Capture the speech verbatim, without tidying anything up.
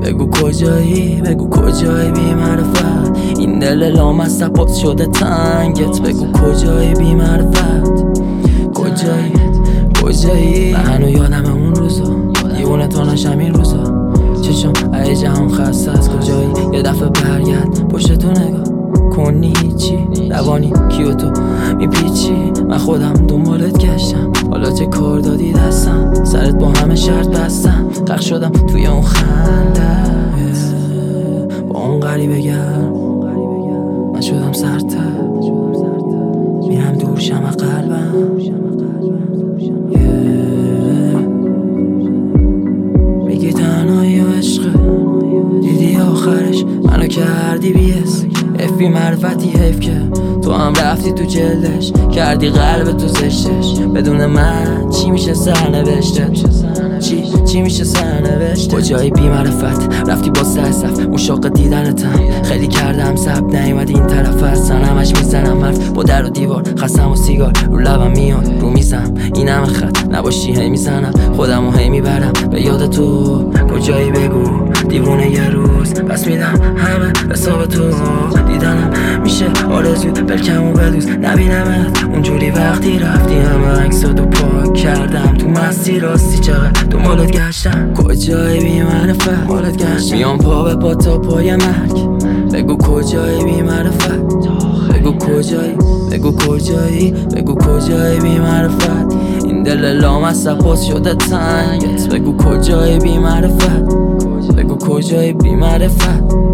بگو کجایی، بگو کجایی بی معرفت. این دل لامصب باز شده تنگت. بگو کجایی بی معرفت، کجایی کجایی. من هنو یادم اون روزا، دیوونه تو نشم این روزا. چشم ای جهان خسته از کجایی. یه دفعه برگرد پشت تو نگاه کنی چی روانی کیو تو میپیچی. من خودم دنبالت گشتم، حالا چه کار دادی دستم. سرت با همه شرط بستم، غرق شدم توی اون خندت. با اون غریبه گرم من شدم سرتر، میرم دور شم از قلبم. میگی تنهایی و عشقه، دیدی آخرش منو کردی بیس. افی معرفتی حیف که تو هم رفتی تو جلدش، کردی قلب تو زشتش. بدون من چی میشه سرنوشتت؟ چی چی میشه سرنوشتت؟ کجایی بی معرفت، رفتی با سر صف مشاق دیدنتم. خیلی کردم سب نیومد این طرف هستن، همش میزنم حرف با در و دیوار. خستم و سیگار رو لبم میاد رو میزم، این همه خط نباشی هی میزنم خودمو هی میبرم به یاد تو. کجایی بگو دیوونه یه روز پس میدم همه حساب تو. دیدنم میشه آرزو بلکم و بدوز نبینمت اونجوری. وقتی رفتی همه عکساتو پاک کردم تو مستی راستی چقدر دنبالت گشتم. کجایی بی معرفت، دنبالت گشتم میام پا به پا تا پای مرگ. بگو کجایی بی معرفت، بگو کجایی، بگو کجایی، بگو کجایی بی معرفت. این دل لامصب باز شده تنگت. بگو کجایی بی معرفت، بگو کجایی بی معرفت.